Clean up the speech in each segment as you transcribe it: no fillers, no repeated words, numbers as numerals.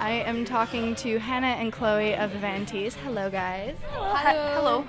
I am talking to Hannah and Chloe of the Van Tees. Hello, guys. Hello.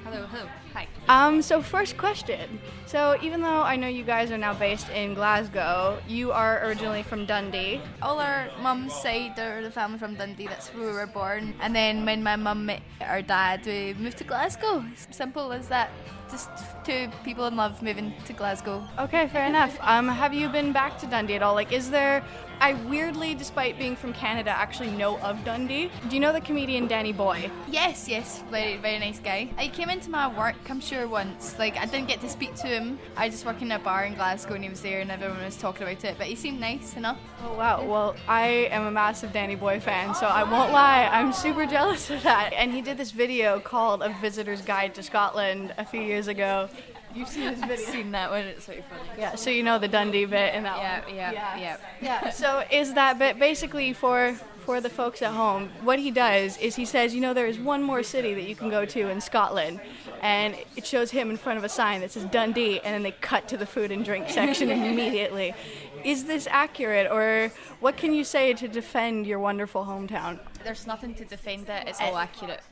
Hi. So first question. So even though I know you guys are now based in Glasgow, you are originally from Dundee. All our mum's side, or the family from Dundee, that's where we were born. And then when my mum met our dad, we moved to Glasgow. Simple as that. Just two people in love moving to Glasgow. Okay, fair enough. Have you been back to Dundee at all? Like, is there... I weirdly, despite being from Canada, actually know of Dundee. Do you know the comedian Danny Boy? Yes. Very, very nice guy. He came into my work, I'm sure, once. Like, I didn't get to speak to him. I just worked in a bar in Glasgow and he was there and everyone was talking about it. But he seemed nice enough. Oh, wow. Well, I am a massive Danny Boy fan, so I won't lie. I'm super jealous of that. And he did this video called A Visitor's Guide to Scotland a few years ago. You've seen this video? I've seen that one, it's very funny. Yeah, so you know the Dundee bit in that one. Yeah. So is that bit basically for the folks at home, what he does is he says, you know, there is one more city that you can go to in Scotland, and it shows him in front of a sign that says Dundee, and then they cut to the food and drink section immediately. Is this accurate, or what can you say to defend your wonderful hometown? There's nothing to defend it, it's all accurate.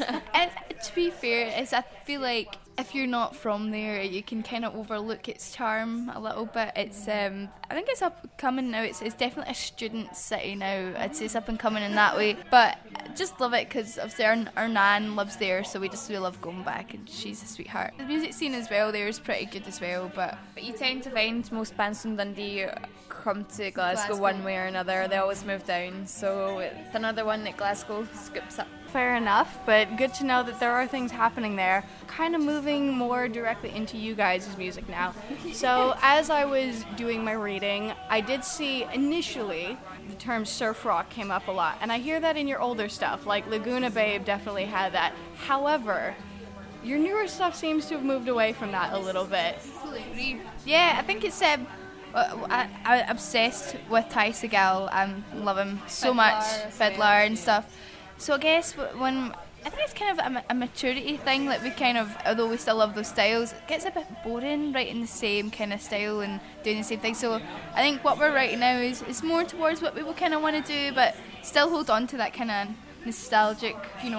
To be fair, I feel like if you're not from there, you can kind of overlook its charm a little bit. It's I think it's up and coming now. It's definitely a student city now. I'd say it's up and coming in that way. But I just love it because obviously our nan lives there, so we love going back, and she's a sweetheart. The music scene as well there is pretty good as well. But you tend to find most bands from Dundee come to Glasgow one way or another. They always move down, so it's another one that Glasgow scoops up. Fair enough, but good to know that there are things happening there. Kind of moving more directly into you guys' music now. So as I was doing my reading, I did see initially the term surf rock came up a lot, and I hear that in your older stuff, like Laguna Babe definitely had that. However, your newer stuff seems to have moved away from that a little bit. Yeah, I think it's I'm obsessed with Ty Segall. I love him so much, Fiddler and stuff. So I guess when I think it's kind of a maturity thing, like we kind of, although we still love those styles, it gets a bit boring writing the same kind of style and doing the same thing. So I think what we're writing now is more towards what we will kind of want to do, but still hold on to that kind of nostalgic,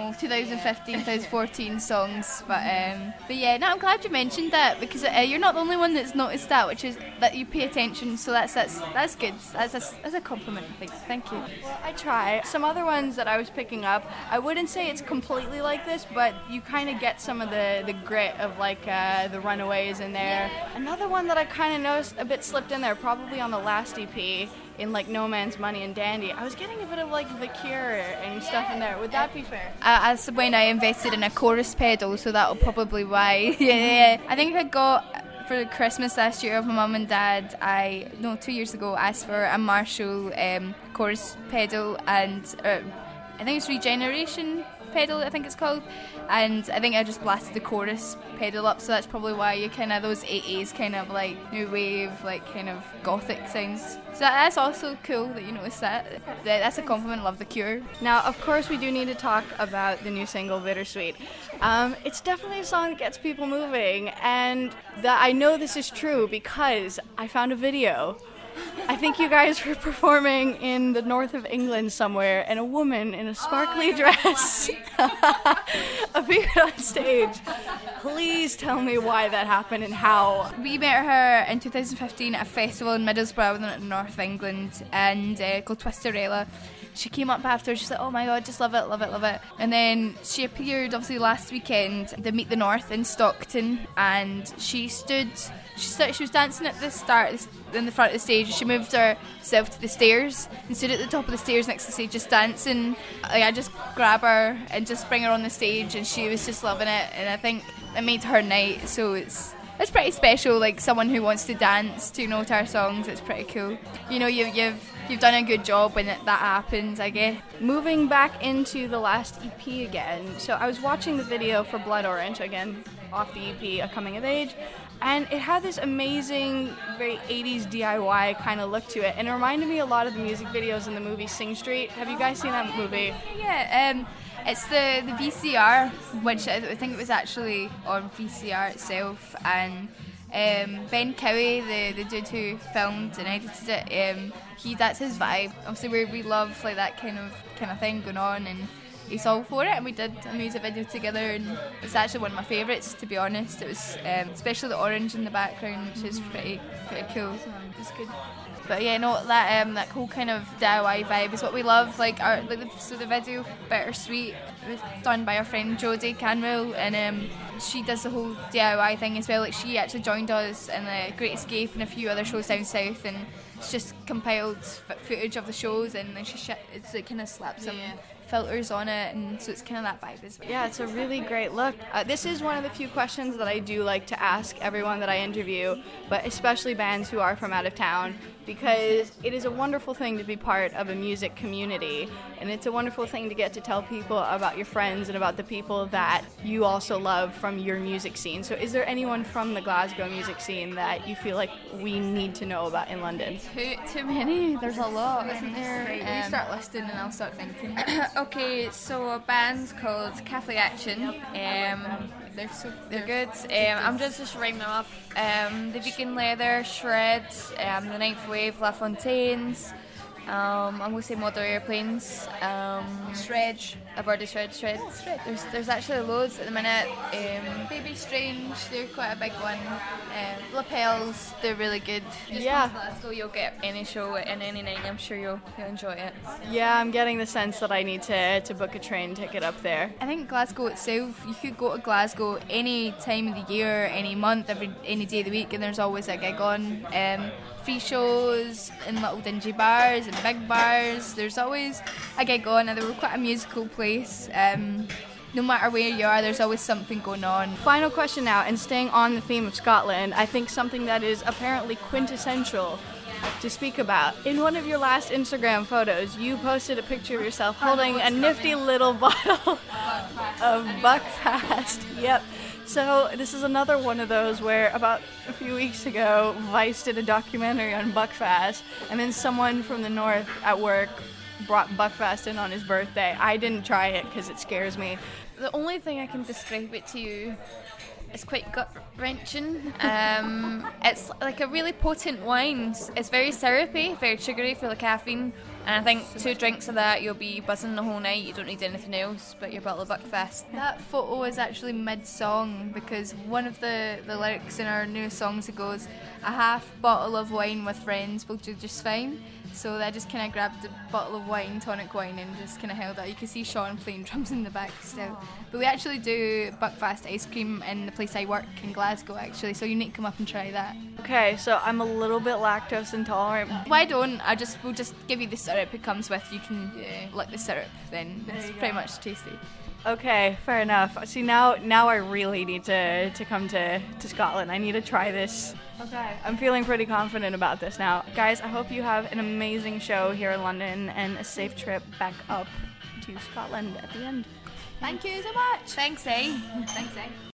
2015, 2014 songs. But yeah, no, I'm glad you mentioned that, because you're not the only one that's noticed that, which is that you pay attention. So that's good. That's a compliment. Thank you. Well, I try. Some other ones that I was picking up, I wouldn't say it's completely like this, but you kind of get some of the grit of like the Runaways in there. Another one that I kind of noticed a bit slipped in there, probably on the last EP, in like No Man's Money and Dandy, I was getting a bit of like The Cure and stuff in there. Would that be fair? As when I invested in a chorus pedal, so that'll probably why. Yeah. I think I got for Christmas last year of my mum and dad, 2 years ago, asked for a Marshall chorus pedal, and I think it's Regeneration pedal, I think it's called, and I think I just blasted the chorus pedal up, so that's probably why you kind of those 80s kind of like new wave, like kind of gothic sounds. So that's also cool that you noticed that. That's a compliment. Love The Cure. Now, of course, we do need to talk about the new single Bittersweet. It's definitely a song that gets people moving, and I know this is true because I found a video. I think you guys were performing in the north of England somewhere, and a woman in a sparkly dress appeared on stage. Please tell me why that happened and how. We met her in 2015 at a festival in Middlesbrough in North England, and called Twisterella. She came up after, she's like, oh my god, just love it. And then she appeared obviously last weekend, the Meet the North in Stockton, and she was dancing at the start, in the front of the stage. She moved herself to the stairs and stood at the top of the stairs next to the stage just dancing. Like, I just grab her and just bring her on the stage, and she was just loving it, and I think it made her night. So it's pretty special, like someone who wants to dance to our songs. It's pretty cool. You've done a good job when that happens, I guess. Moving back into the last EP again, so I was watching the video for Blood Orange, again, off the EP, A Coming of Age, and it had this amazing, very 80s DIY kind of look to it, and it reminded me a lot of the music videos in the movie Sing Street. Have you guys seen that movie? Yeah, it's the VCR, which I think it was actually on VCR itself, and Ben Cowie, the dude who filmed and edited it, that's his vibe. Obviously, we love like that kind of thing going on, and he's all for it. And we did a music video together, and it's actually one of my favourites, to be honest. It was especially the orange in the background, which is pretty cool. It was good. But yeah, no, that whole kind of DIY vibe is what we love. So the video Bittersweet was done by our friend Jodie Canwell, and she does the whole DIY thing as well. Like, she actually joined us in the Great Escape and a few other shows down south, and it's just compiled footage of the shows, and then it's like kind of slapped some filters on it, and so it's kind of that vibe as well. Yeah, it's a really great look. This is one of the few questions that I do like to ask everyone that I interview, but especially bands who are from out of town, because it is a wonderful thing to be part of a music community, and it's a wonderful thing to get to tell people about your friends and about the people that you also love from your music scene. So is there anyone from the Glasgow music scene that you feel like we need to know about in London? Too many. There's a lot, isn't there? You start listing and I'll start thinking. Okay, so a band called Catholic Action. They're good. I'm just writing them off. The Vegan Leather, Shreds, The Ninth Wave, La Fontaines. I'm going to say Model Airplanes. Shred. I've already Shred. There's actually loads at the minute. Baby Strange, they're quite a big one. Lapels, they're really good. Just come to Glasgow, you'll get any show in any night. I'm sure you'll enjoy it. Yeah, I'm getting the sense that I need to book a train ticket up there. I think Glasgow itself, you could go to Glasgow any time of the year, any month, any day of the week, and there's always a gig on. Free shows in little dingy bars and big bars. There's always a gig on, and we're quite a musical place. No matter where you are, there's always something going on. Final question now, and staying on the theme of Scotland, I think something that is apparently quintessential to speak about. In one of your last Instagram photos, you posted a picture of yourself holding a nifty little bottle of Buckfast. Yep. So this is another one of those where about a few weeks ago, Vice did a documentary on Buckfast, and then someone from the north at work brought Buckfast in on his birthday. I didn't try it because it scares me. The only thing I can describe it to you is quite gut-wrenching. It's like a really potent wine. It's very syrupy, very sugary, full of caffeine. And I think 2 drinks of that, you'll be buzzing the whole night. You don't need anything else but your bottle of Buckfast. That photo is actually mid-song, because one of the lyrics in our new songs, it goes, "A half bottle of wine with friends will do just fine." So I just kind of grabbed a bottle of wine, tonic wine, and just kind of held that. You can see Sean playing drums in the back still. But we actually do Buckfast ice cream in the place I work in Glasgow, actually, so you need to come up and try that. Okay, so I'm a little bit lactose intolerant. Why don't we'll just give you the syrup it comes with. You can lick the syrup, then it's pretty much tasty. Okay, fair enough. See, now I really need to come to Scotland. I need to try this. Okay. I'm feeling pretty confident about this now. Guys, I hope you have an amazing show here in London and a safe trip back up to Scotland at the end. Thank you so much. Thanks, eh? Thanks, eh?